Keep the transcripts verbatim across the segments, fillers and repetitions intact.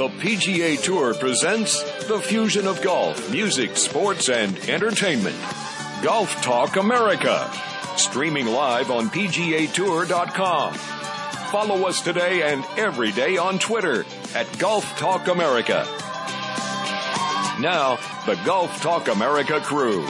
The P G A Tour presents the fusion of golf, music, sports, and entertainment. Golf Talk America. Streaming live on P G A Tour dot com. Follow us today and every day on Twitter at Golf Talk America. Now, the Golf Talk America crew.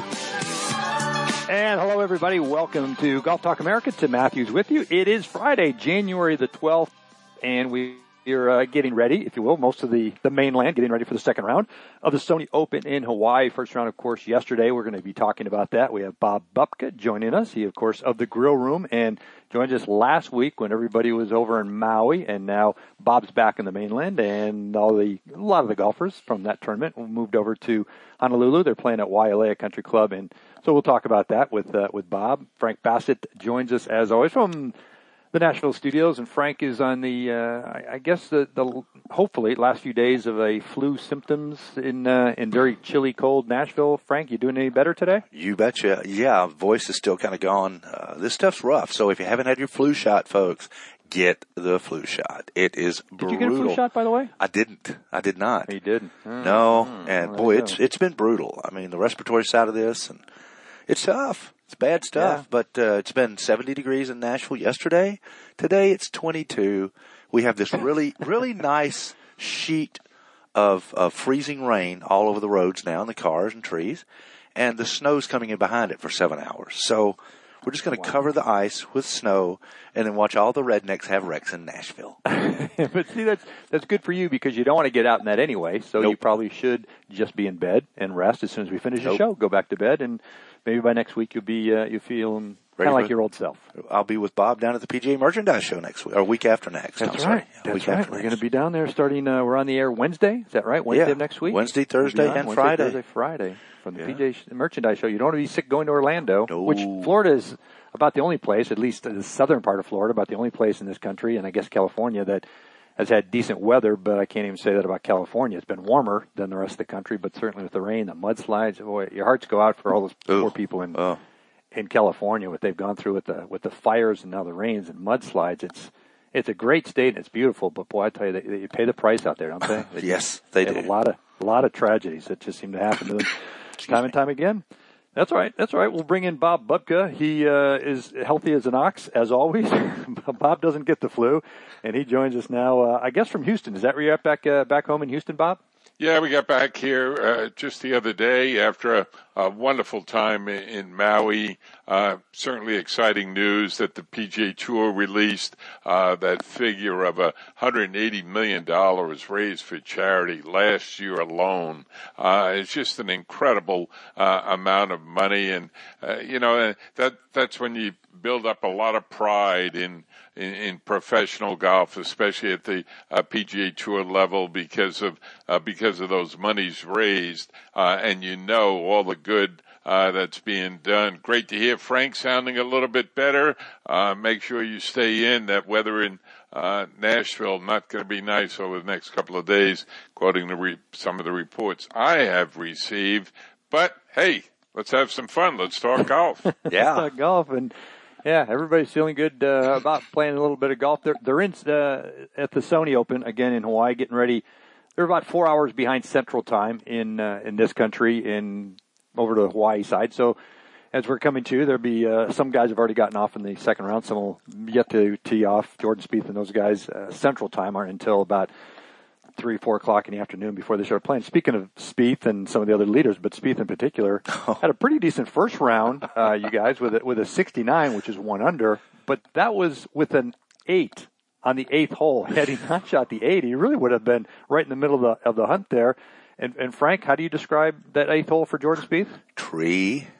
And hello, everybody. Welcome to Golf Talk America. Tim Matthews with you. It is Friday, January the twelfth, and we are uh, getting ready, if you will, most of the, the mainland, getting ready for the second round of the Sony Open in Hawaii. First round, of course, yesterday. We're going to be talking about that. We have Bob Bupka joining us. He, of course, of the Grill Room, and joined us last week when everybody was over in Maui, and now Bob's back in the mainland, and all the a lot of the golfers from that tournament moved over to Honolulu. They're playing at Wailea Country Club, and so we'll talk about that with uh, with Bob. Frank Bassett joins us, as always, from the Nashville studios, and Frank is on the, uh, I, I guess, the, the hopefully last few days of a flu symptoms in uh, in very chilly, cold Nashville. Frank, you doing any better today? You betcha. Yeah, voice is still kind of gone. Uh, this stuff's rough, so if you haven't had your flu shot, folks, get the flu shot. It is brutal. Did you get a flu shot, by the way? I didn't. I did not. You didn't? Mm. No, mm. and well, boy, it's it's been brutal. I mean, the respiratory side of this, and it's tough. It's bad stuff, yeah. but uh, it's been seventy degrees in Nashville yesterday. Today it's twenty-two. We have this really, really nice sheet of, of freezing rain all over the roads now, and the cars and trees, and the snow's coming in behind it for seven hours. So we're just going to wow. cover the ice with snow and then watch all the rednecks have wrecks in Nashville. But see, that's that's good for you because you don't want to get out in that anyway, so nope. you probably should just be in bed and rest as soon as we finish nope. the show. Go back to bed, and maybe by next week you'll be uh, you feel kind of like your old self. I'll be with Bob down at the P G A Merchandise Show next week, or week after next. That's I'm right. Sorry. That's week right. after We're next. going to be down there starting. Uh, we're on the air Wednesday. Is that right? Wednesday yeah. of next week. Wednesday, Thursday, we'll and Wednesday, Friday. Thursday, Friday from the yeah. P G A Merchandise Show. You don't want to be sick going to Orlando, no. which Florida is about the only place, at least the southern part of Florida, about the only place in this country, and I guess California, that has had decent weather, but I can't even say that about California. It's been warmer than the rest of the country, but certainly with the rain, the mudslides, boy, your hearts go out for all those Ooh. poor people in oh. in California, what they've gone through with the with the fires and now the rains and mudslides. It's it's a great state and it's beautiful, but boy, I tell you, they, they pay the price out there, don't they? they yes, they, they do. Have a lot of a lot of tragedies that just seem to happen to them time and time again. That's all right. That's all right. We'll bring in Bob Bupka. He uh, is healthy as an ox, as always. Bob doesn't get the flu, and he joins us now, uh, I guess, from Houston. Is that where you're at back, uh, back home in Houston, Bob? Yeah, we got back here uh, just the other day after a, a wonderful time in, in Maui. Uh, certainly exciting news that the P G A Tour released uh, that figure of one hundred eighty million dollars raised for charity last year alone. Uh, it's just an incredible uh, amount of money, and uh, you know that that's when you build up a lot of pride in in, in professional golf, especially at the uh, P G A Tour level, because of uh, because of those monies raised, uh, and you know all the good uh, that's being done. Great to hear Frank sounding a little bit better. Uh, make sure you stay in. That weather in uh, Nashville not going to be nice over the next couple of days, quoting the re- some of the reports I have received. But hey, let's have some fun. Let's talk golf. Yeah, let's talk golf and. Yeah, everybody's feeling good uh, about playing a little bit of golf. They're, they're in uh, at the Sony Open again in Hawaii, getting ready. They're about four hours behind Central Time in uh, in this country, in over to the Hawaii side. So, as we're coming to, there'll be uh, some guys have already gotten off in the second round. Some will yet to tee off. Jordan Spieth and those guys uh, Central Time aren't until about three, four o'clock in the afternoon before they start playing. Speaking of Spieth and some of the other leaders, but Spieth in particular had a pretty decent first round, uh, you guys, with a, with a sixty-nine, which is one under, but that was with an eight on the eighth hole. Had he not shot the eight, he really would have been right in the middle of the, of the hunt there. And, and Frank, how do you describe that eighth hole for Jordan Spieth? Tree,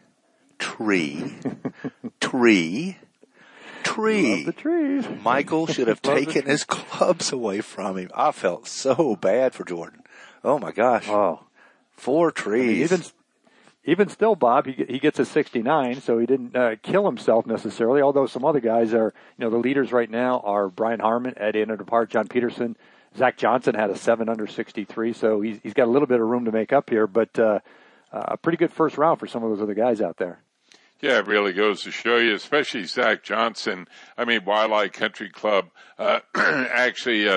tree, tree. Tree. Love the trees. Michael should have taken his clubs away from him. I felt so bad for Jordan. Oh my gosh. Oh, four trees. I mean, even even still, Bob, he he gets a sixty-nine, so he didn't uh, kill himself necessarily. Although some other guys are, you know, the leaders right now are Brian Harman at eight under par, John Peterson, Zach Johnson had a seven under sixty-three, so he's he's got a little bit of room to make up here. But uh, a pretty good first round for some of those other guys out there. Yeah, it really goes to show you, especially Zach Johnson. I mean, Waialae Country Club uh, actually uh,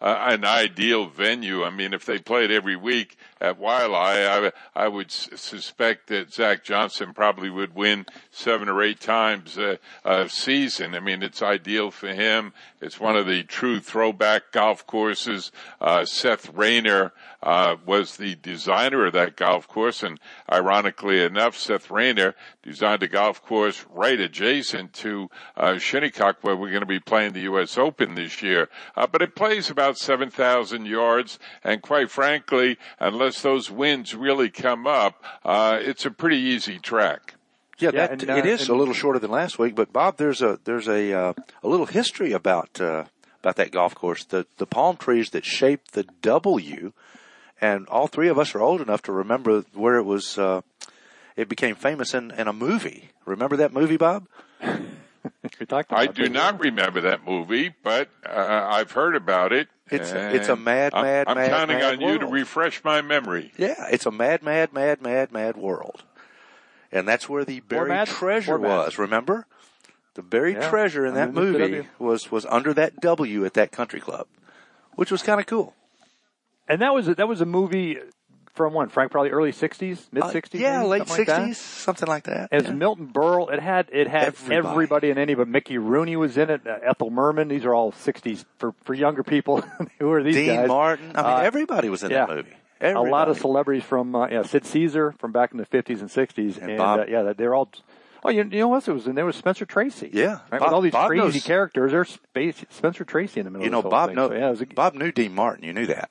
uh, an ideal venue. I mean, if they played every week at Waialae, I, I would s- suspect that Zach Johnson probably would win seven or eight times a, a season. I mean, it's ideal for him. It's one of the true throwback golf courses. Uh, Seth Rayner uh, was the designer of that golf course, and ironically enough, Seth Rayner designed a golf course right adjacent to uh, Shinnecock, where we're going to be playing the U S Open this year. Uh, but it plays about seven thousand yards, and quite frankly, unless those winds really come up, uh, it's a pretty easy track. Yeah, Yeah, that, and, uh, it is and- a little shorter than last week. But Bob, there's a there's a uh, a little history about uh, about that golf course. The the palm trees that shape the W, and all three of us are old enough to remember where it was. Uh, it became famous in, in a movie. Remember that movie, Bob? We talked about I do this. not remember that movie, but uh, I've heard about it. It's and it's a mad, I'm, mad, I'm mad, counting mad on you to world. refresh my memory. Yeah, it's a mad, mad, mad, mad, mad world. And that's where the buried mad, treasure or mad. was, remember? The buried Yeah, treasure in that underneath the movie W. was, was under that W at that country club, which was kind of cool. And that was a, that was a movie from when, Frank, probably early sixties, mid sixties, Uh, yeah, maybe, late something like that? sixties, something like that. As yeah. Milton Berle, it had it had Everybody. everybody, in any, but Mickey Rooney was in it. Uh, Ethel Merman. These are all sixties for for younger people. Who are these Dean guys? Martin. I mean, Uh, everybody was in yeah. that movie. A Everybody. lot of celebrities from uh, yeah, Sid Caesar from back in the fifties and sixties, And and, Bob- uh, yeah, they're all. Oh, you, you know what else was in there? Was Spencer Tracy? Yeah. right? Bob- with all these Bob crazy knows- characters. There's Space, Spencer Tracy in the middle. You know, of this whole Bob, thing. know, So, yeah, it was a, Bob knew Dean Martin. You knew that.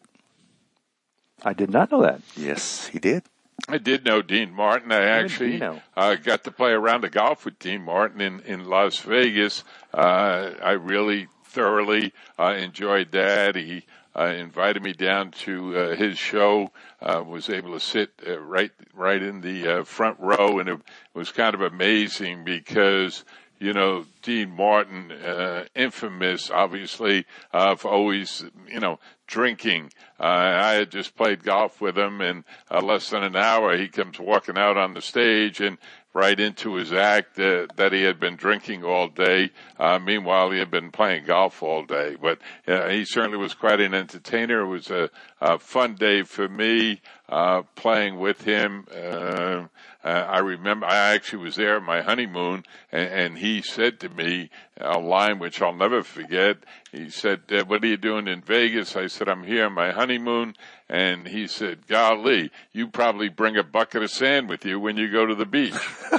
I did not know that. Yes, he did. I did know Dean Martin. I actually Dino. uh, got to play a round of golf with Dean Martin in, in Las Vegas. Uh, I really thoroughly uh, enjoyed that. He uh, invited me down to uh, his show. Uh, was able to sit uh, right right in the uh, front row, and it was kind of amazing because, you know, Dean Martin, uh, infamous, obviously, uh, for always, you know, drinking. Uh, I had just played golf with him, and uh, less than an hour, he comes walking out on the stage and right into his act uh, that he had been drinking all day. Uh, meanwhile, he had been playing golf all day. But uh, he certainly was quite an entertainer. It was a, a fun day for me uh, playing with him. Uh, uh, I remember I actually was there on my honeymoon, and, and he said to me a line which I'll never forget. He said, uh, "What are you doing in Vegas?" I said, "I'm here on my honeymoon." And he said, "Golly, you probably bring a bucket of sand with you when you go to the beach."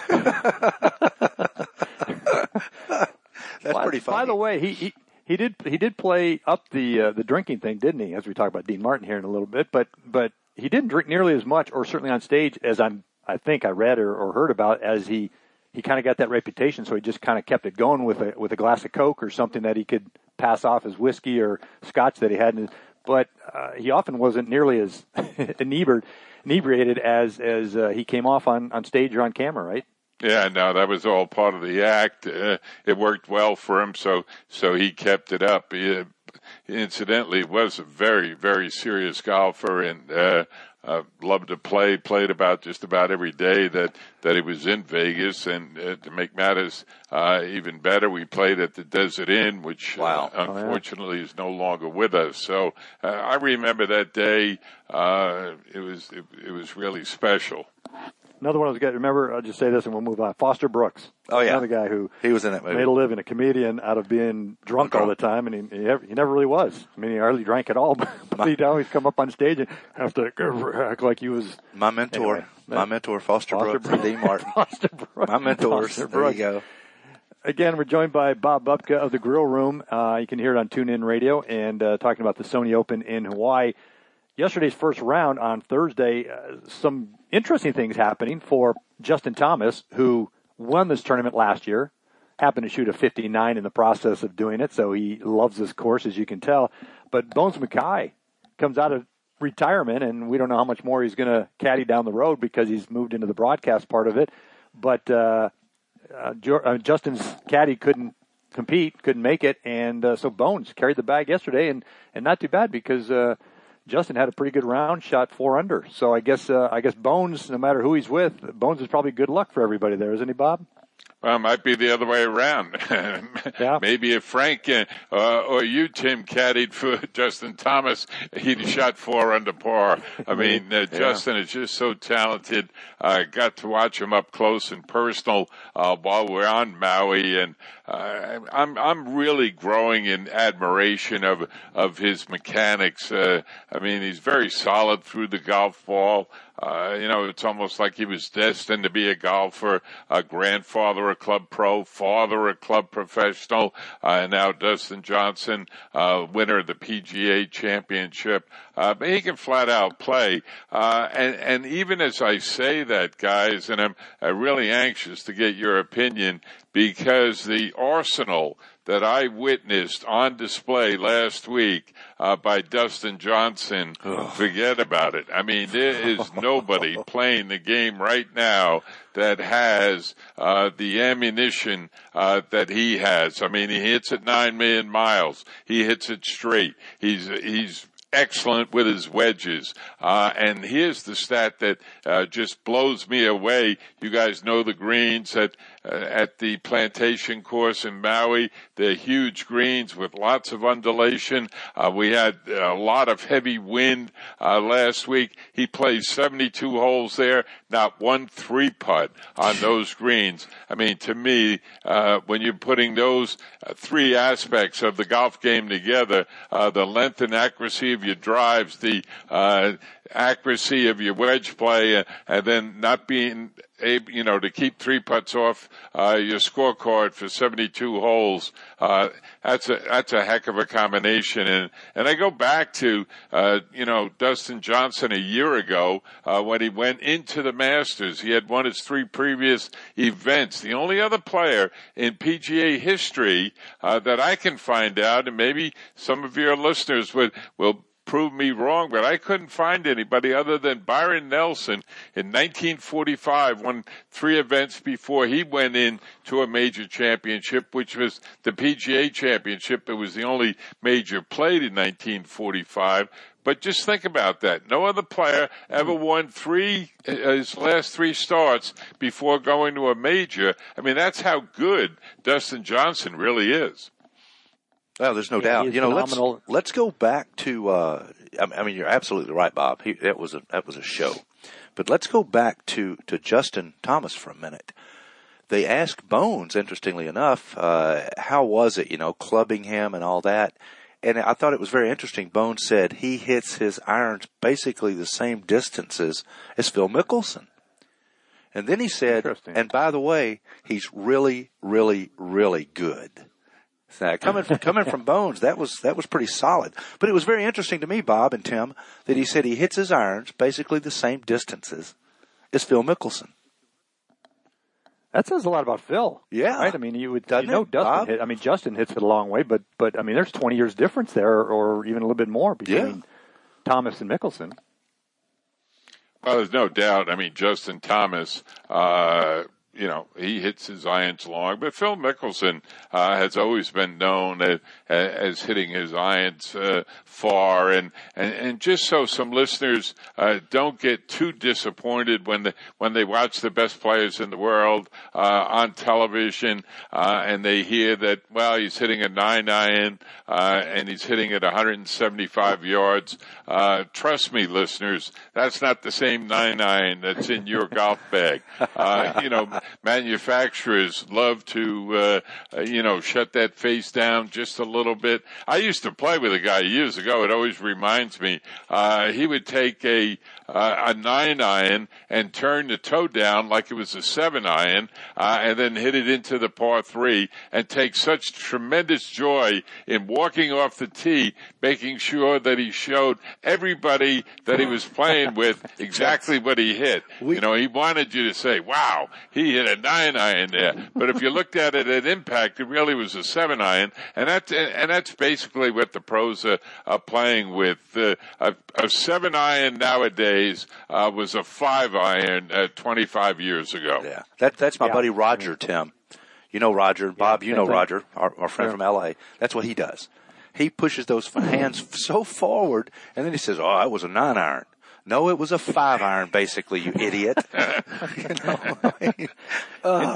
That's by, pretty funny. By the way, he, he he did he did play up the uh, the drinking thing, didn't he? As we talk about Dean Martin here in a little bit, but but he didn't drink nearly as much, or certainly on stage, as I'm I think I read or, or heard about, as he he kind of got that reputation. So he just kind of kept it going with a with a glass of Coke or something that he could pass off as whiskey or scotch that he had. In his, but uh, he often wasn't nearly as inebriated, inebriated as as uh, he came off on, on stage or on camera, right? Yeah, no, that was all part of the act. Uh, it worked well for him, so so he kept it up. He, uh, incidentally, was a very, very serious golfer, and uh, uh, loved to play. Played about just about every day that that he was in Vegas. And uh, to make matters uh, even better, we played at the Desert Inn, which Wow. uh, unfortunately is no longer with us. So uh, I remember that day. Uh, it was it, it was really special. Another one I was going to remember, I'll just say this and we'll move on. Foster Brooks. Oh, yeah. Another guy who He was in that movie. made a living, a comedian, out of being drunk all the time, and he, he, never, he never really was. I mean, he hardly drank at all, but he'd always come up on stage and have to act like he was My mentor, Anyway, my mentor, Foster, Foster Brooks, and Dean Martin. Foster Brooks. My mentors. Foster There you Brooks. go. Again, we're joined by Bob Bupka of the Grill Room. Uh, you can hear it on TuneIn Radio, and uh, talking about the Sony Open in Hawaii. Yesterday's first round on Thursday, uh, some interesting things happening for Justin Thomas, who won this tournament last year, happened to shoot a fifty-nine in the process of doing it, so he loves this course, as you can tell. But Bones Mackay comes out of retirement, and we don't know how much more he's going to caddy down the road because he's moved into the broadcast part of it. But uh, uh, jo- uh, Justin's caddy couldn't compete, couldn't make it, and uh, so Bones carried the bag yesterday, and, and not too bad because uh, Justin had a pretty good round, shot four under. So I guess uh, I guess Bones, no matter who he's with, Bones is probably good luck for everybody there, isn't he, Bob? Well, it might be the other way around. Yeah. Maybe if Frank uh, or you, Tim, caddied for Justin Thomas, he'd have shot four under par. I mean, uh, yeah. Justin is just so talented. I uh, got to watch him up close and personal uh, while we're on Maui, and uh, I'm I'm really growing in admiration of of his mechanics. Uh, I mean, he's very solid through the golf ball. Uh, you know, it's almost like he was destined to be a golfer, a grandfather, a club pro, father, a club professional, uh, and now Dustin Johnson, uh, winner of the P G A Championship. Uh, but he can flat out play. Uh, and, and even as I say that, guys, and I'm uh, really anxious to get your opinion, because the arsenal that I witnessed on display last week uh, by Dustin Johnson, Ugh. forget about it. I mean, there is nobody playing the game right now that has uh, the ammunition uh, that he has. I mean, he hits at nine million miles. He hits it straight. He's he's excellent with his wedges. Uh, and here's the stat that uh, just blows me away. You guys know the greens at uh, at the Plantation course in Maui. They're huge greens with lots of undulation. Uh, we had a lot of heavy wind uh, last week. He plays seventy-two holes there, not one three putt on those greens. I mean, to me, uh, when you're putting those uh, three aspects of the golf game together, uh, the length and accuracy of your drives, the uh, accuracy of your wedge play, uh, and then not being able, you know, to keep three putts off uh, your scorecard for seventy-two holes. Uh, that's a that's a heck of a combination. And and I go back to uh, you know Dustin Johnson a year ago uh, when he went into the Masters. He had won his three previous events. The only other player in P G A history uh, that I can find out, and maybe some of your listeners would will prove me wrong, but I couldn't find anybody other than Byron Nelson in nineteen forty-five, won three events before he went in to a major championship, which was the P G A Championship. It was the only major played in nineteen forty-five. But just think about that. No other player ever won three, his last three starts before going to a major. I mean, that's how good Dustin Johnson really is. Well, there's no yeah, doubt. You know, phenomenal. let's let's go back to. Uh, I mean, you're absolutely right, Bob. He, that was a that was a show. But let's go back to, to Justin Thomas for a minute. They asked Bones, interestingly enough, uh, how was it, you know, clubbing him and all that. And I thought it was very interesting. Bones said he hits his irons basically the same distances as Phil Mickelson. And then he said, and by the way, he's really, really, really good. Now, coming from, coming from Bones, that was that was pretty solid. But it was very interesting to me, Bob and Tim, that he said he hits his irons basically the same distances as Phil Mickelson. That says a lot about Phil. Yeah, right. I mean, you would Doesn't you know it, Dustin Bob? hit. I mean, Justin hits it a long way, but but I mean, there's twenty years difference there, or even a little bit more between Yeah. Thomas and Mickelson. Well, there's no doubt. I mean, Justin Thomas, uh, you know, he hits his irons long, but Phil Mickelson uh, has always been known as, as hitting his irons uh, far, and, and and just so some listeners uh, don't get too disappointed when the when they watch the best players in the world uh, on television uh, and they hear that, well, he's hitting a nine iron uh, and he's hitting it one hundred seventy-five yards. Uh, trust me, listeners, that's not the same nine iron that's in your golf bag. Uh, you know. Manufacturers love to, uh, uh, you know, shut that face down just a little bit. I used to play with a guy years ago. It always reminds me. Uh, he would take a uh, a nine iron and turn the toe down like it was a seven iron, uh, and then hit it into the par three, and take such tremendous joy in walking off the tee, making sure that he showed everybody that he was playing with exactly what he hit. You know, he wanted you to say, "Wow, he hit a nine iron there." But if you looked at it at impact, it really was a seven iron, and that's and that's basically what the pros are, are playing with. Uh, a, a seven iron nowadays uh, was a five iron uh, twenty-five years ago. Yeah, that that's my Yeah. buddy Roger, Tim. You know Roger, Bob. You same know thing. Roger, our, our friend Yeah. from L A. That's what he does. He pushes those hands so forward, and then he says, "Oh, that was a nine iron." No, it was a five iron, basically, you idiot. You know, I mean, uh,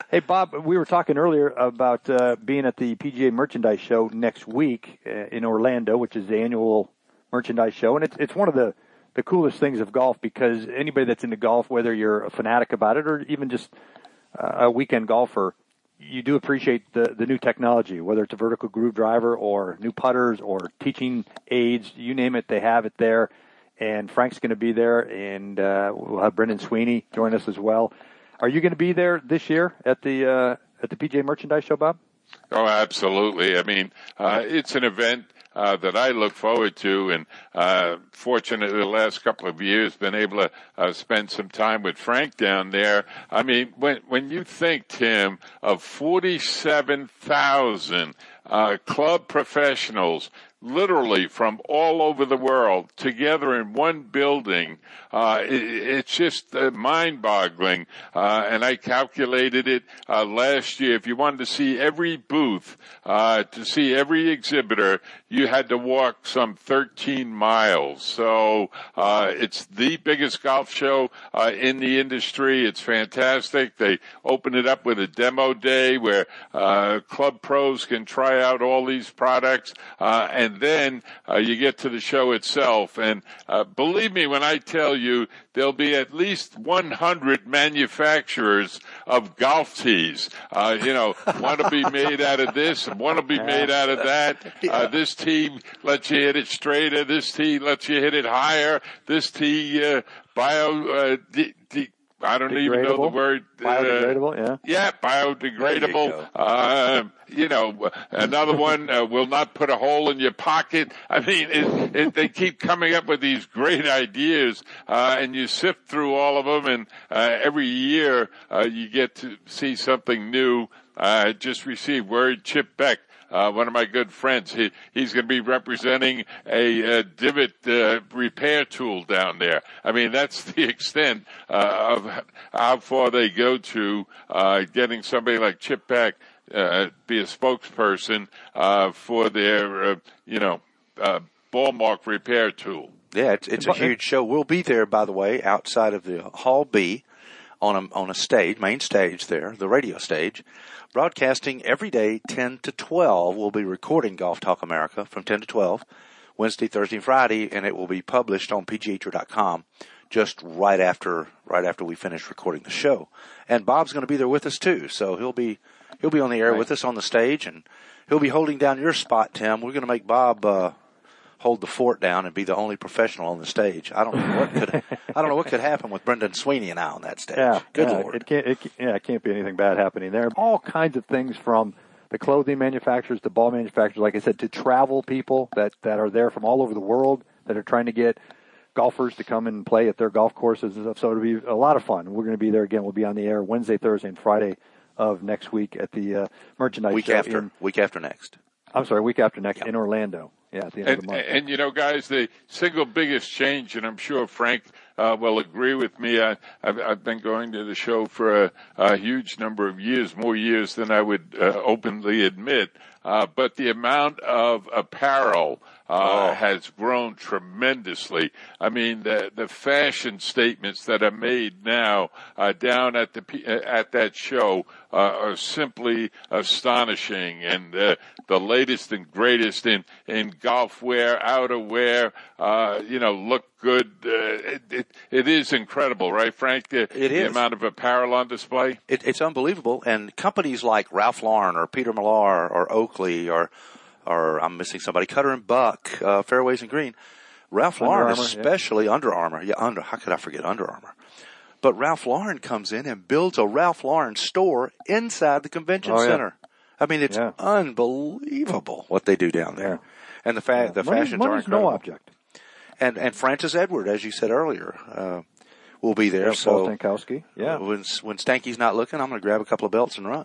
Hey, Bob, we were talking earlier about uh, being at the P G A Merchandise Show next week uh, in Orlando, which is the annual merchandise show. And it's, it's one of the, the coolest things of golf because anybody that's into golf, whether you're a fanatic about it or even just uh, a weekend golfer, you do appreciate the, the new technology, whether it's a vertical groove driver or new putters or teaching aids, you name it, they have it there. And Frank's going to be there, and uh, we'll have Brendan Sweeney join us as well. Are you going to be there this year at the uh, at the P G A Merchandise Show, Bob? Oh, absolutely. I mean, uh, it's an event uh, that I look forward to, and uh, fortunately, the last couple of years, been able to uh, spend some time with Frank down there. I mean, when when you think, Tim, of forty-seven thousand uh, club professionals, literally from all over the world together in one building, uh, it, it's just uh, mind-boggling. Uh, and I calculated it uh, last year. If you wanted to see every booth, uh, to see every exhibitor, you had to walk some thirteen miles. So uh, it's the biggest golf show uh, in the industry. It's fantastic. They open it up with a demo day where uh, club pros can try out all these products, uh, and And then uh, you get to the show itself. And uh, believe me when I tell you, there'll be at least one hundred manufacturers of golf tees. Uh, you know, one will be made out of this, and one will be made out of that. Uh, this tee lets you hit it straighter. This tee lets you hit it higher. This tee, uh, bio, uh, de- de- I don't even know the word. Biodegradable, uh, Yeah, yeah. biodegradable. You, uh, you know, another one uh, will not put a hole in your pocket. I mean, it, it, they keep coming up with these great ideas, uh, and you sift through all of them, and uh, every year uh, you get to see something new. I uh, just received word, Chip Beck, Uh, one of my good friends, he, he's going to be representing a, a divot uh, repair tool down there. I mean, that's the extent uh, of how far they go to uh, getting somebody like Chip Beck uh, be a spokesperson uh, for their, uh, you know, uh, ball mark repair tool. Yeah, it's, it's a huge show. We'll be there, by the way, outside of the Hall B on a, on a stage, main stage there, the radio stage. Broadcasting every day, ten to twelve. We'll be recording Golf Talk America from ten to twelve, Wednesday, Thursday, and Friday, and it will be published on P G A Tour dot com just right after right after we finish recording the show. And Bob's going to be there with us too, so he'll be he'll be on the air right with us on the stage, and he'll be holding down your spot, Tim. We're going to make Bob uh, hold the fort down and be the only professional on the stage. I don't know what could I don't know what could happen with Brendan Sweeney and I on that stage. Yeah, Good yeah, Lord. It can't, it, yeah, it can't be anything bad happening there. All kinds of things from the clothing manufacturers, the ball manufacturers, like I said, to travel people that, that are there from all over the world that are trying to get golfers to come and play at their golf courses and stuff. So it'll be a lot of fun. We're going to be there again. We'll be on the air Wednesday, Thursday, and Friday of next week at the uh, merchandise week show. after in, week after next. I'm sorry, week after next yep. in Orlando. Yeah, at the end and, of the month. And, you know, guys, the single biggest change, and I'm sure Frank uh, will agree with me, I, I've, I've been going to the show for a, a huge number of years, more years than I would uh, openly admit, uh, but the amount of apparel uh, oh. has grown tremendously. I mean, the, the fashion statements that are made now uh, down at the at that show uh, are simply astonishing, and uh, the latest and greatest in, in golf wear, outerwear, uh, you know, look good. Uh, it, it, it is incredible, right, Frank? The, it the is. amount of apparel on display. It, it's unbelievable. And companies like Ralph Lauren or Peter Millar or Oakley or, or I'm missing somebody, Cutter and Buck, uh, Fairways and Green, Ralph Under Lauren, Armour, especially yeah. Under Armour. Yeah, Under, how could I forget Under Armour? But Ralph Lauren comes in and builds a Ralph Lauren store inside the convention oh, yeah. center. I mean, it's yeah. unbelievable what they do down there. Yeah. And the fa- yeah. the Money, fashions money's are incredible. no object. And and Francis Edward, as you said earlier, uh, will be there. Yeah, so Paul Stankowski. Yeah. When when Stanky's not looking, I'm going to grab a couple of belts and run.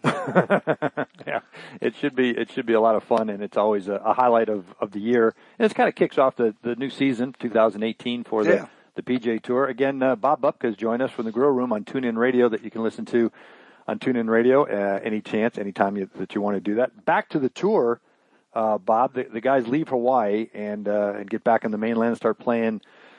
yeah, it should be it should be a lot of fun, and it's always a, a highlight of, of the year. And it kind of kicks off the, the new season, two thousand eighteen, for the yeah. the P G A Tour. Again, uh, Bob Bupka has joined us from the Grill Room on TuneIn Radio that you can listen to on TuneIn Radio uh, any chance, anytime you, that you want to do that. Back to the tour, uh, Bob. The, the guys leave Hawaii and uh, and get back on the mainland and start playing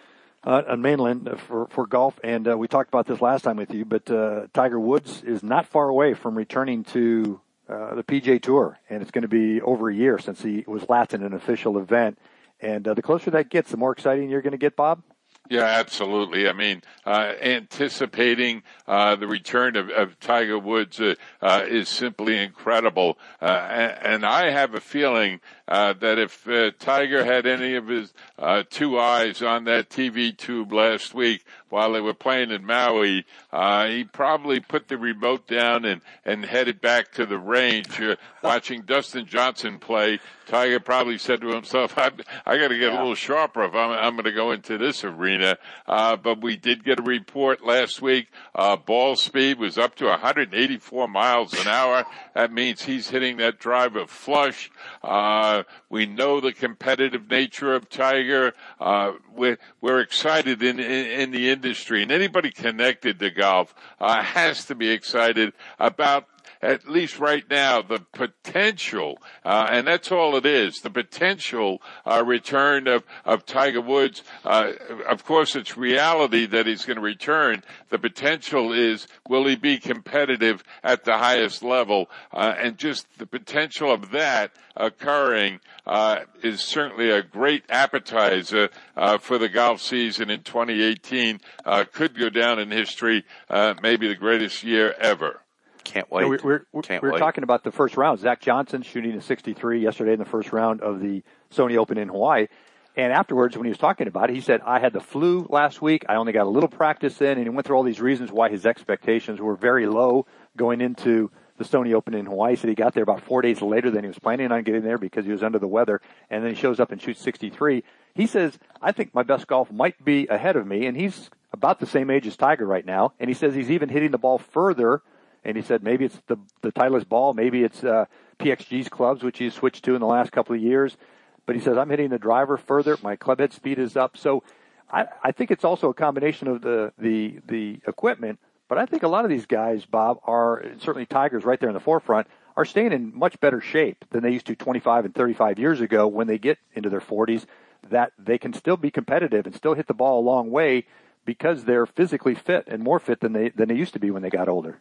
uh, on mainland for, for golf. And uh, we talked about this last time with you, but uh, Tiger Woods is not far away from returning to uh, the P G A Tour. And it's going to be over a year since he was last in an official event. And uh, the closer that gets, the more exciting you're going to get, Bob. Yeah, absolutely. I mean, uh, anticipating uh, the return of, of Tiger Woods uh, uh, is simply incredible. Uh, and, and I have a feeling uh, that if uh, Tiger had any of his uh, two eyes on that T V tube last week while they were playing in Maui, uh, he probably put the remote down and, and headed back to the range. Uh, watching Dustin Johnson play, Tiger probably said to himself, I, I got to get yeah. a little sharper if I'm, I'm going to go into this arena. Uh, but we did get a report last week. Uh, ball speed was up to one hundred eighty-four miles an hour. That means he's hitting that driver flush. Uh, we know the competitive nature of Tiger. Uh, we're, we're excited in, in, in the industry, and anybody connected to golf uh, has to be excited about, at least right now, the potential, uh, and that's all it is, the potential uh, return of, of Tiger Woods. Uh, of course, it's reality that he's going to return. The potential is, will he be competitive at the highest level? Uh, and just the potential of that occurring uh, is certainly a great appetizer uh, for the golf season in twenty eighteen. Uh, could go down in history, uh, maybe the greatest year ever. Can't wait. You know, we, we're we're, Can't we're wait. talking about the first round. Zach Johnson shooting a sixty-three yesterday in the first round of the Sony Open in Hawaii. And afterwards, when he was talking about it, he said, I had the flu last week. I only got a little practice in. And he went through all these reasons why his expectations were very low going into the Sony Open in Hawaii. He said he got there about four days later than he was planning on getting there because he was under the weather. And then he shows up and shoots sixty-three. He says, I think my best golf might be ahead of me. And he's about the same age as Tiger right now. And he says he's even hitting the ball further. And he said maybe it's the, the Titleist ball, maybe it's uh, P X G's clubs, which he's switched to in the last couple of years. But he says, I'm hitting the driver further. My club head speed is up. So I, I think it's also a combination of the, the, the equipment. But I think a lot of these guys, Bob, are, certainly Tiger's right there in the forefront, are staying in much better shape than they used to twenty-five and thirty-five years ago when they get into their forties, that they can still be competitive and still hit the ball a long way because they're physically fit and more fit than they than they used to be when they got older.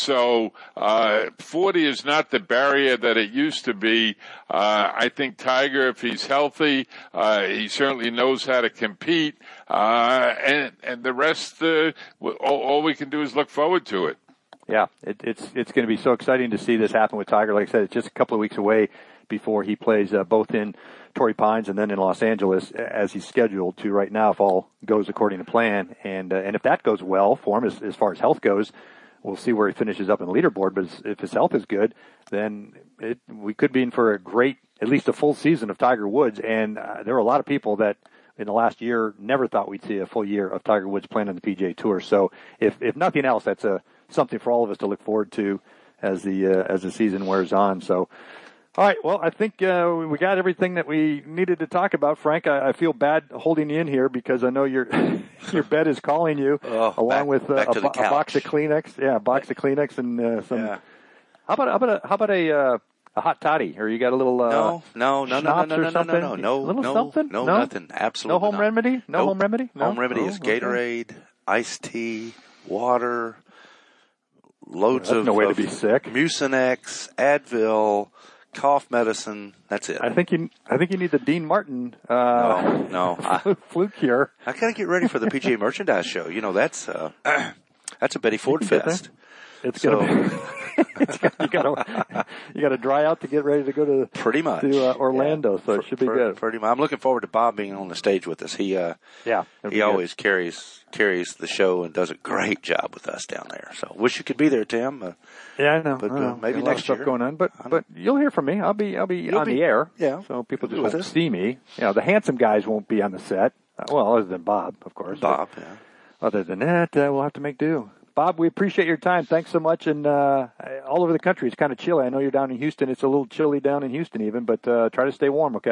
So uh forty is not the barrier that it used to be. Uh I think Tiger, if he's healthy, uh he certainly knows how to compete. Uh and and the rest, uh, all, all we can do is look forward to it. Yeah, it, it's it's going to be so exciting to see this happen with Tiger. Like I said, it's just a couple of weeks away before he plays uh, both in Torrey Pines and then in Los Angeles as he's scheduled to right now if all goes according to plan. And uh, and if that goes well for him as, as far as health goes, we'll see where he finishes up in the leaderboard. But if his health is good, then it, we could be in for a great, at least a full season of Tiger Woods. And uh, there are a lot of people that in the last year never thought we'd see a full year of Tiger Woods playing on the P G A Tour. So if if nothing else, that's a something for all of us to look forward to as the uh, as the season wears on. So, all right, well, I think uh, we got everything that we needed to talk about. Frank, I, I feel bad holding you in here because I know your your bed is calling you, oh, along back, with uh, back a, a box of Kleenex. Yeah, a box of Kleenex and uh, some. Yeah. How about how about a how about a uh, a hot toddy? Or you got a little uh, no, no, no, no, no, no, no, no, no, no, a little no, something? no, no, nothing. Absolutely no home not. remedy. No nope. home remedy. No? Home remedy oh, is okay. Gatorade, iced tea, water, loads That's of no way of to be sick. Mucinex, Advil, cough medicine. That's it. I think you. I think you need the Dean Martin. Uh, no, no. flu, I, flu cure. I gotta get ready for the P G A Merchandise Show. You know, that's uh, that's a Betty Ford fest. It's so, gonna be. It's got, you gotta you gotta dry out to get ready to go to pretty much to uh, Orlando, yeah. so it should be for, good. Pretty much. I'm looking forward to Bob being on the stage with us. He uh, yeah, he always good. carries carries the show and does a great job with us down there. So wish you could be there, Tim. Uh, yeah, I know. But I know. Uh, maybe next next stuff year. going on, but but you'll hear from me. I'll be I'll be You'll on be, the air. Yeah, so people just with won't us. see me. You know, the handsome guys won't be on the set. Uh, well, other than Bob, of course. Bob, yeah. Other than that, uh, we'll have to make do. Bob, we appreciate your time. Thanks so much. And uh, all over the country, it's kind of chilly. I know you're down in Houston. It's a little chilly down in Houston even, but uh, try to stay warm, okay?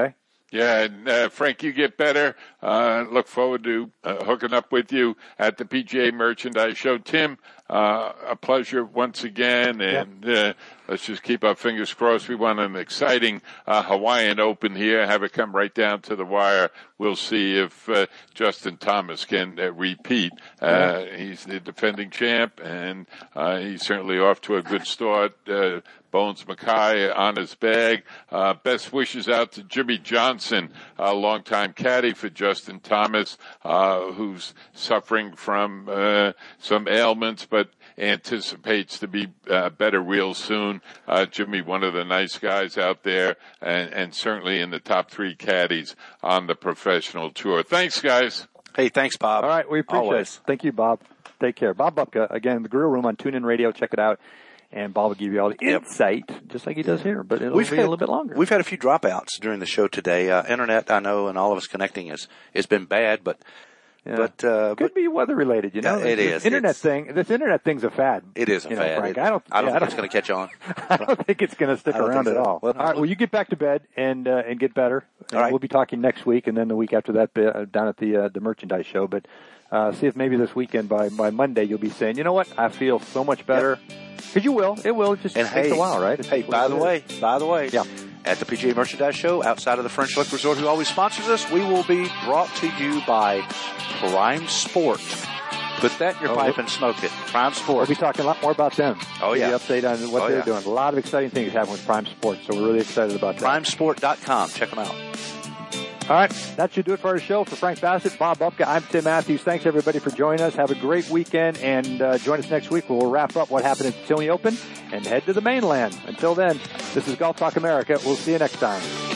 Yeah, and uh, Frank, you get better. Uh, look forward to uh, hooking up with you at the P G A Merchandise Show. Tim, uh, a pleasure once again, and uh, let's just keep our fingers crossed. We want an exciting uh, Hawaiian Open here, have it come right down to the wire. We'll see if uh, Justin Thomas can uh, repeat. Uh, he's the defending champ, and uh, he's certainly off to a good start. Uh, Bones Mackay on his bag. Uh, best wishes out to Jimmy Johnson, a longtime caddy for Justin Thomas, uh, who's suffering from uh, some ailments, but anticipates to be uh, better real soon. Uh, Jimmy, one of the nice guys out there, and, and certainly in the top three caddies on the professional tour. Thanks, guys. Hey, thanks, Bob. All right, we appreciate Always. it. Thank you, Bob. Take care. Bob Bupka, again, the Grill Room on TuneIn Radio. Check it out. And Bob will give you all the Yep. insight, just like he does here, but it'll We've be had, a little bit longer. We've had a few dropouts during the show today. Uh, internet, I know, and all of us connecting has has been bad, but Yeah. but uh, Could but be weather related, you know. Yeah, it this is. Internet It's- thing. This internet thing's a fad. it is a you know, fad. Frank. It- I don't. I don't yeah, think it's going to catch on. I don't think it's going to stick I don't around think at so. all. Well, all right. Well, you get back to bed and uh, and get better. And right. We'll be talking next week, and then the week after that uh, down at the uh, the merchandise show. But uh, see if maybe this weekend by by Monday you'll be saying, you know what, I feel so much better. Because you will. It will. It just And takes hey, a while, right? It's Hey, what by it the is. way, by the way, Yeah. at the P G A Merchandise Show, outside of the French Lick Resort, who always sponsors us, we will be brought to you by Prime Sport. Put that in your Oh, pipe we'll- and smoke it. Prime We'll Sport. be talking a lot more about them. Oh, Give yeah. you an update on what Oh, they're yeah. doing. A lot of exciting things happening with Prime Sports, so we're really excited about that. Prime Sport dot com. Check them out. All right, that should do it for our show. For Frank Bassett, Bob Bupka, I'm Tim Matthews. Thanks, everybody, for joining us. Have a great weekend, and uh, join us next week where we'll wrap up what happened at the Tilney Open and head to the mainland. Until then, this is Golf Talk America. We'll see you next time.